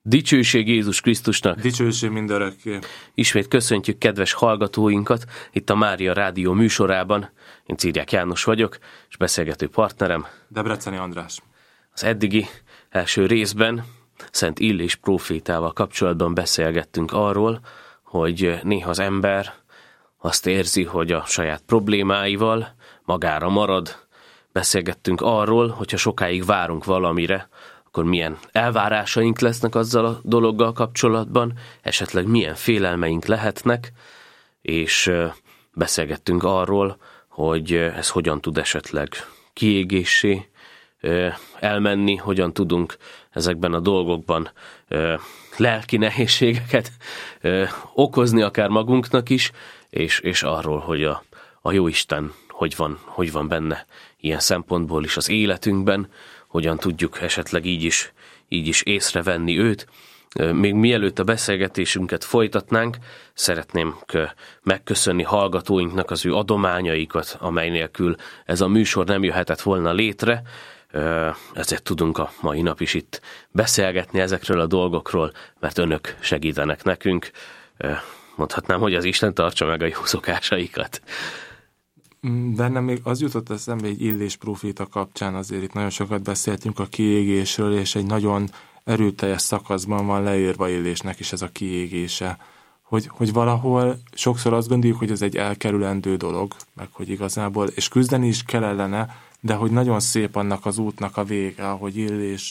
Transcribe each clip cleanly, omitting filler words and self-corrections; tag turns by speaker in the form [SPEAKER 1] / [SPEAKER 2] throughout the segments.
[SPEAKER 1] Dicsőség Jézus Krisztusnak!
[SPEAKER 2] Dicsőség mindörökké!
[SPEAKER 1] Ismét köszöntjük kedves hallgatóinkat itt a Mária Rádió műsorában. Én Círiák János vagyok, és beszélgető partnerem
[SPEAKER 2] Debreceni András.
[SPEAKER 1] Az eddigi első részben Szent Illés prófétával kapcsolatban beszélgettünk arról, hogy néha az ember azt érzi, hogy a saját problémáival magára marad. Beszélgettünk arról, hogyha sokáig várunk valamire, akkor milyen elvárásaink lesznek azzal a dologgal kapcsolatban, esetleg milyen félelmeink lehetnek, és beszélgettünk arról, hogy ez hogyan tud esetleg kiégéssé elmenni, hogyan tudunk ezekben a dolgokban lelki nehézségeket okozni akár magunknak is, és arról, hogy a Jóisten hogy van benne ilyen szempontból is az életünkben, hogyan tudjuk esetleg így is észrevenni őt. Még mielőtt a beszélgetésünket folytatnánk, szeretném megköszönni hallgatóinknak az ő adományaikat, amely nélkül ez a műsor nem jöhetett volna létre. Ezért tudunk a mai nap is itt beszélgetni ezekről a dolgokról, mert önök segítenek nekünk. Mondhatnám, hogy az Isten tartsa meg a jó szokásaikat.
[SPEAKER 2] Bennem még az jutott eszembe egy Illés próféta kapcsán, azért itt nagyon sokat beszéltünk a kiégésről, és egy nagyon erőteljes szakaszban van leírva Illésnek is ez a kiégése. Hogy valahol sokszor azt gondoljuk, hogy ez egy elkerülendő dolog, meg hogy igazából, és küzdeni is kell ellene, de hogy nagyon szép annak az útnak a vége, hogy Illés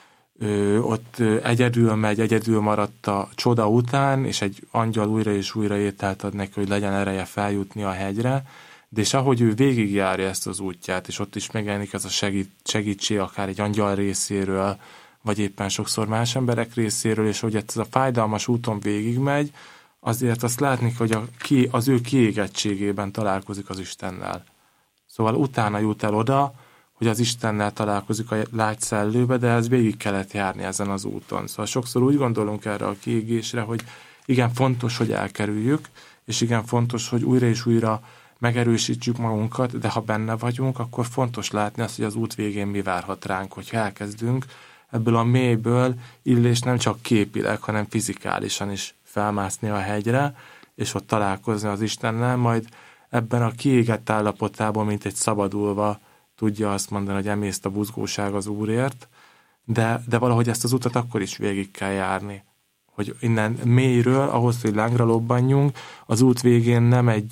[SPEAKER 2] ott egyedül maradt a csoda után, és egy angyal újra és újra ételt ad neki, hogy legyen ereje feljutni a hegyre, de és ahogy ő végigjárja ezt az útját, és ott is megjelenik ez a segítség, akár egy angyal részéről, vagy éppen sokszor más emberek részéről, és hogy ez a fájdalmas úton végigmegy, azért azt látni, hogy az ő kiégettségében találkozik az Istennel. Szóval utána jut el oda, hogy az Istennel találkozik a lágy szellőbe, de ez végig kellett járni ezen az úton. Szóval sokszor úgy gondolunk erre a kiégésre, hogy igen, fontos, hogy elkerüljük, és igen, fontos, hogy újra és újra megerősítsük magunkat, de ha benne vagyunk, akkor fontos látni azt, hogy az út végén mi várhat ránk, hogy elkezdünk ebből a mélyből Illés nem csak képileg, hanem fizikálisan is felmászni a hegyre, és ott találkozni az Istennel, majd ebben a kiégett állapotában, mint egy szabadulva tudja azt mondani, hogy emészt a buzgóság az Úrért, de valahogy ezt az utat akkor is végig kell járni. Hogy innen mélyről, ahhoz, hogy lángra lobbanjunk, az út végén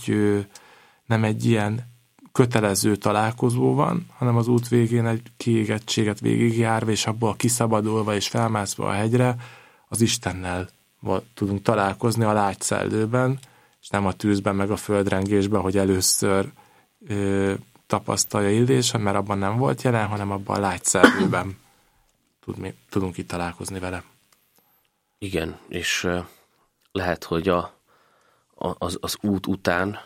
[SPEAKER 2] nem egy ilyen kötelező találkozó van, hanem az út végén egy kiégettséget végigjárva, és abból kiszabadulva és felmászva a hegyre az Istennel tudunk találkozni a lágy szellőben, és nem a tűzben meg a földrengésben, hogy először tapasztalja Illés, mert abban nem volt jelen, hanem abban a lágy szellőben tudunk itt találkozni vele.
[SPEAKER 1] Igen, és lehet, hogy az út után,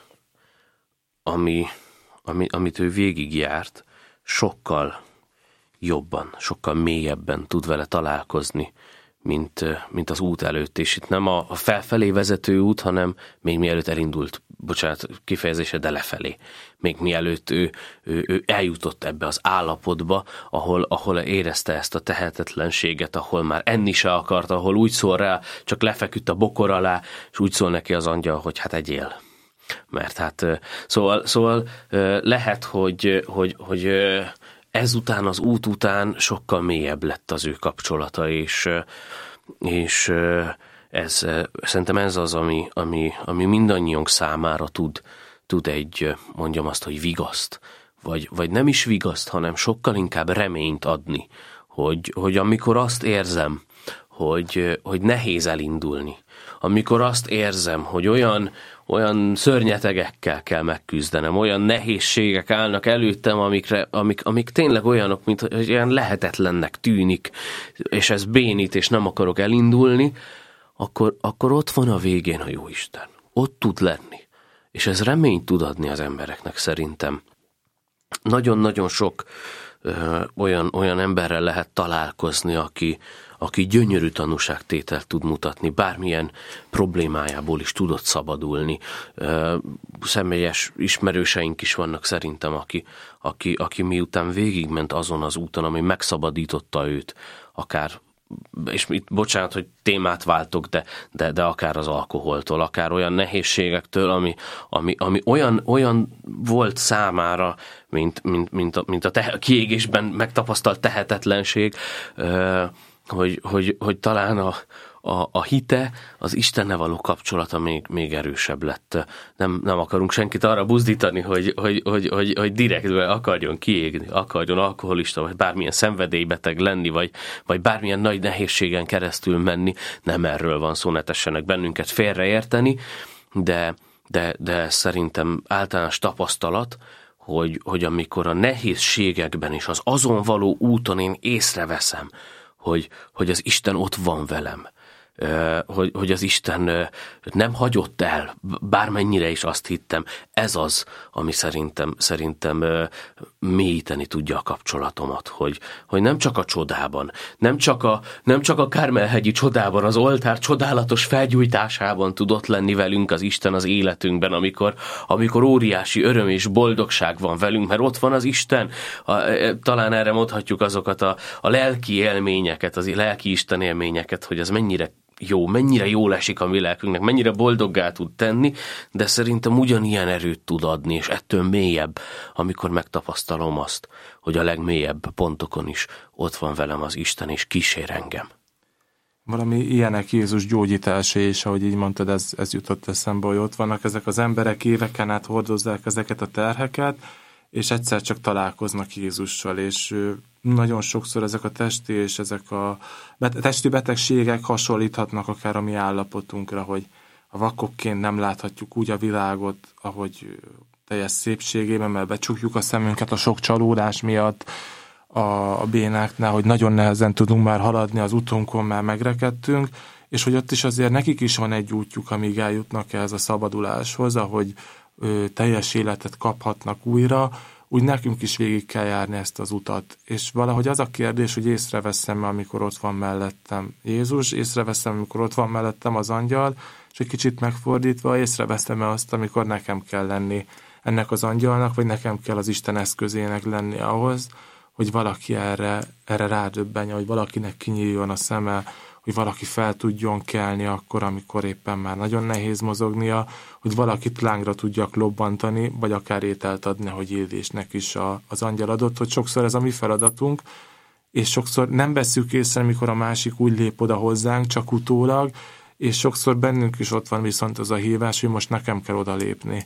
[SPEAKER 1] amit ő végigjárt, sokkal jobban, sokkal mélyebben tud vele találkozni, mint az út előtt. És itt nem a felfelé vezető út, hanem még mielőtt elindult, kifejezése, de lefelé. Még mielőtt ő eljutott ebbe az állapotba, ahol érezte ezt a tehetetlenséget, ahol már enni se akart, ahol úgy szól rá, csak lefeküdt a bokor alá, és úgy szól neki az angyal, hogy hát egyél. Mert hát szóval lehet, hogy ezután, az út után sokkal mélyebb lett az ő kapcsolata, és szerintem ez az, ami mindannyiunk számára tud egy, mondjam azt, hogy vigaszt, vagy nem is vigaszt, hanem sokkal inkább reményt adni, hogy amikor azt érzem, hogy nehéz elindulni, amikor azt érzem, hogy olyan szörnyetegekkel kell megküzdenem, olyan nehézségek állnak előttem, amik tényleg olyanok, mint hogy olyan lehetetlennek tűnik, és ez bénít, és nem akarok elindulni, akkor ott van a végén a Jóisten. Ott tud lenni. És ez reményt tud adni az embereknek szerintem. Nagyon-nagyon sok olyan emberrel lehet találkozni, aki gyönyörű tanúságtételt tud mutatni, bármilyen problémájából is tudott szabadulni. Személyes ismerőseink is vannak szerintem, aki miután végigment azon az úton, ami megszabadította őt, akár és itt bocsánat, hogy témát váltok, de akár az alkoholtól, akár olyan nehézségektől, ami olyan volt számára, mint a kiégésben megtapasztalt tehetetlenség, hogy talán a hite, az Istennel való kapcsolata még erősebb lett. Nem akarunk senkit arra buzdítani, hogy direktben akarjon kiégni, akarjon alkoholista, vagy bármilyen szenvedélybeteg lenni, vagy bármilyen nagy nehézségen keresztül menni. Nem erről van szó, ne tessenek bennünket félreérteni, de szerintem általános tapasztalat, hogy amikor a nehézségekben és az azon való úton én észreveszem, hogy az Isten ott van velem, hogy az Isten nem hagyott el, bármennyire is azt hittem, ez az, ami szerintem mélyíteni tudja a kapcsolatomat, hogy nem csak a csodában, nem csak a Kármel-hegyi csodában, az oltár csodálatos felgyújtásában tudott lenni velünk az Isten az életünkben, amikor óriási öröm és boldogság van velünk, mert ott van az Isten. Talán erre mondhatjuk azokat a lelki élményeket, az lelki Isten élményeket, hogy ez mennyire jól esik a mi lelkünknek, mennyire boldoggá tud tenni, de szerintem ugyanilyen erőt tud adni, és ettől mélyebb, amikor megtapasztalom azt, hogy a legmélyebb pontokon is ott van velem az Isten, és kísér engem.
[SPEAKER 2] Valami ilyenek Jézus gyógyítása, és ahogy így mondtad, ez jutott eszembe, hogy ott vannak ezek az emberek, éveken át hordozzák ezeket a terheket, és egyszer csak találkoznak Jézussal, és nagyon sokszor ezek a testi és ezek a testi betegségek hasonlíthatnak akár a mi állapotunkra, hogy a vakokként nem láthatjuk úgy a világot, ahogy teljes szépségében, mert becsukjuk a szemünket a sok csalódás miatt, a bénáknál, hogy nagyon nehezen tudunk már haladni az utunkon, már megrekedtünk, és hogy ott is azért nekik is van egy útjuk, amíg eljutnak ehhez a szabaduláshoz, ahogy teljes életet kaphatnak újra, úgy nekünk is végig kell járni ezt az utat. És valahogy az a kérdés, hogy észreveszem, amikor ott van mellettem Jézus, észreveszem, amikor ott van mellettem az angyal, és egy kicsit megfordítva észreveszem azt, amikor nekem kell lenni ennek az angyalnak, vagy nekem kell az Isten eszközének lenni ahhoz, hogy valaki erre rádöbbenje, hogy valakinek kinyíljon a szeme, hogy valaki fel tudjon kelni akkor, amikor éppen már nagyon nehéz mozognia, hogy valakit lángra tudjak lobbantani, vagy akár ételt adni, hogy Illésnek is az angyal adott, hogy sokszor ez a mi feladatunk, és sokszor nem vesszük észre, mikor a másik úgy lép oda hozzánk, csak utólag, és sokszor bennünk is ott van viszont az a hívás, hogy most nekem kell odalépni.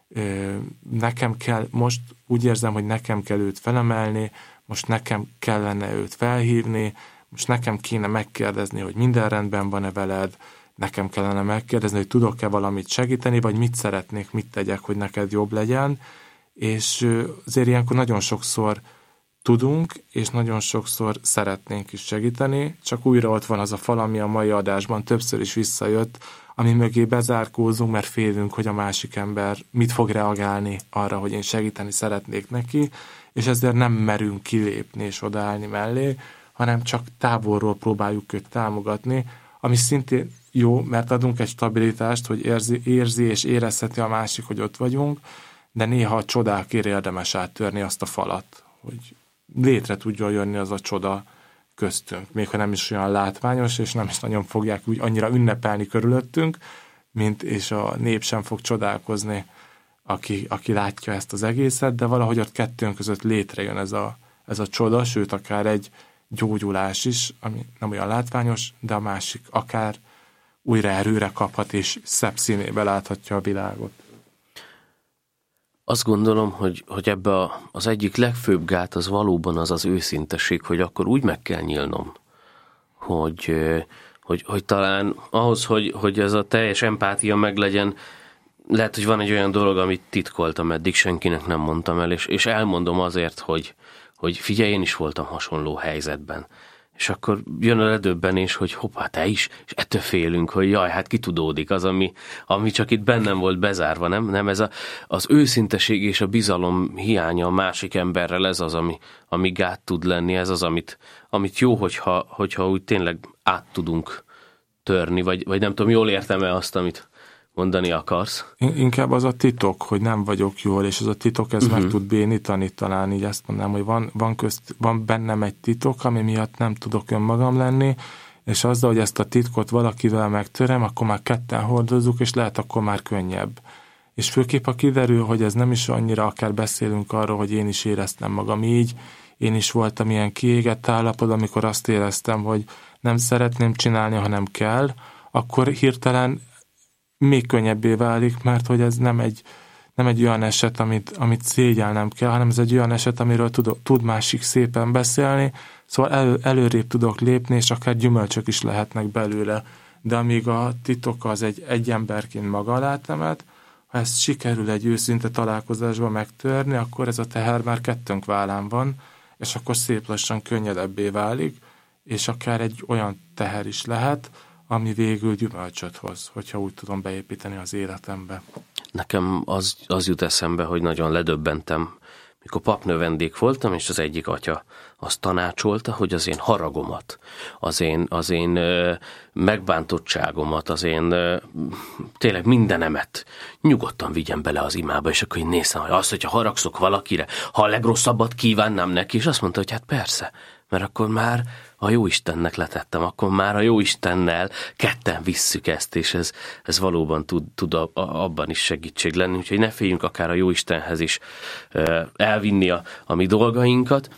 [SPEAKER 2] Nekem kell, most úgy érzem, hogy nekem kell őt felemelni, most nekem kellene őt felhívni, most nekem kéne megkérdezni, hogy minden rendben van-e veled, nekem kellene megkérdezni, hogy tudok-e valamit segíteni, vagy mit szeretnék, mit tegyek, hogy neked jobb legyen, és azért ilyenkor nagyon sokszor tudunk, és nagyon sokszor szeretnénk is segíteni, csak újra ott van az a fal, ami a mai adásban többször is visszajött, ami mögé bezárkózunk, mert félünk, hogy a másik ember mit fog reagálni arra, hogy én segíteni szeretnék neki, és ezért nem merünk kilépni és odaállni mellé, hanem csak távolról próbáljuk őt támogatni, ami szintén jó, mert adunk egy stabilitást, hogy érzi és érezheti a másik, hogy ott vagyunk, de néha a csodákért érdemes áttörni azt a falat, hogy létre tudjon jönni az a csoda köztünk, még ha nem is olyan látványos, és nem is nagyon fogják úgy annyira ünnepelni körülöttünk, mint és a nép sem fog csodálkozni, aki látja ezt az egészet, de valahogy ott kettőnk között létrejön ez a csoda, sőt akár egy gyógyulás is, ami nem olyan látványos, de a másik akár újra erőre kaphat, és szebb színébe láthatja a világot.
[SPEAKER 1] Azt gondolom, hogy ebbe az egyik legfőbb gát az valóban az őszinteség, hogy akkor úgy meg kell nyílnom, hogy talán ahhoz, hogy ez a teljes empátia meglegyen, lehet, hogy van egy olyan dolog, amit titkoltam eddig, senkinek nem mondtam el, és elmondom azért, hogy figyelj, én is voltam hasonló helyzetben. És akkor jön a ledöbbenés, hogy hoppá, te is, és ettől félünk, hogy jaj, hát kitudódik az, ami csak itt bennem volt bezárva, nem ez az őszinteség és a bizalom hiánya a másik emberrel, ez az, ami gát tud lenni, ez az, amit jó, hogyha úgy tényleg át tudunk törni, vagy nem tudom, jól értem-e azt, amit mondani akarsz?
[SPEAKER 2] Inkább az a titok, hogy nem vagyok jól, és az a titok, ez meg tud bénítani, talán így ezt mondanám, hogy van bennem egy titok, ami miatt nem tudok önmagam lenni, és azzal, hogy ezt a titkot valakivel megtörem, akkor már ketten hordozzuk, és lehet akkor már könnyebb. És főképp, ha kiderül, hogy ez nem is annyira, akár beszélünk arról, hogy én is éreztem magam így, én is voltam ilyen kiégett állapot, amikor azt éreztem, hogy nem szeretném csinálni, hanem kell, akkor hirtelen még könnyebbé válik, mert hogy ez nem egy olyan eset, amit szégyelnem kell, hanem ez egy olyan eset, amiről tud másik szépen beszélni, szóval előrébb tudok lépni, és akár gyümölcsök is lehetnek belőle. De amíg a titok az egy emberként maga alá temet, ha ezt sikerül egy őszinte találkozásba megtörni, akkor ez a teher már kettőnk vállán van, és akkor szép lassan könnyedebbé válik, és akár egy olyan teher is lehet, ami végül gyümölcsöt hoz, hogyha úgy tudom beépíteni az életembe.
[SPEAKER 1] Nekem az jut eszembe, hogy nagyon ledöbbentem, mikor papnövendék voltam, és az egyik atya azt tanácsolta, hogy az én haragomat, az én megbántottságomat, az én tényleg mindenemet nyugodtan vigyem bele az imába, és akkor én néztem, hogy azt, hogyha haragszok valakire, ha a legrosszabbat kívánnám neki, és azt mondta, hogy hát persze, mert akkor már a Jóistennek letettem, akkor már a Jóistennel ketten visszük ezt, és ez valóban tud abban is segítség lenni, úgyhogy ne féljünk akár a Jóistenhez is elvinni a mi dolgainkat.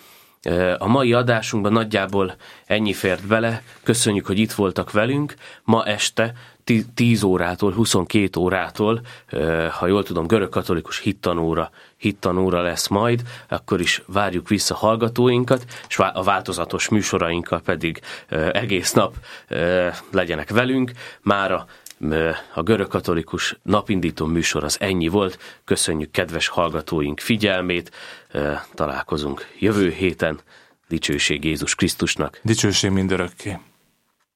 [SPEAKER 1] A mai adásunkban nagyjából ennyi fért bele. Köszönjük, hogy itt voltak velünk. Ma este 10 órától, 22 órától, ha jól tudom, görögkatolikus hittanóra lesz majd, akkor is várjuk vissza hallgatóinkat, és a változatos műsorainkkal pedig egész nap legyenek velünk. Mára a görögkatolikus napindító műsor az ennyi volt. Köszönjük kedves hallgatóink figyelmét. Találkozunk jövő héten. Dicsőség Jézus Krisztusnak.
[SPEAKER 2] Dicsőség mindörökké.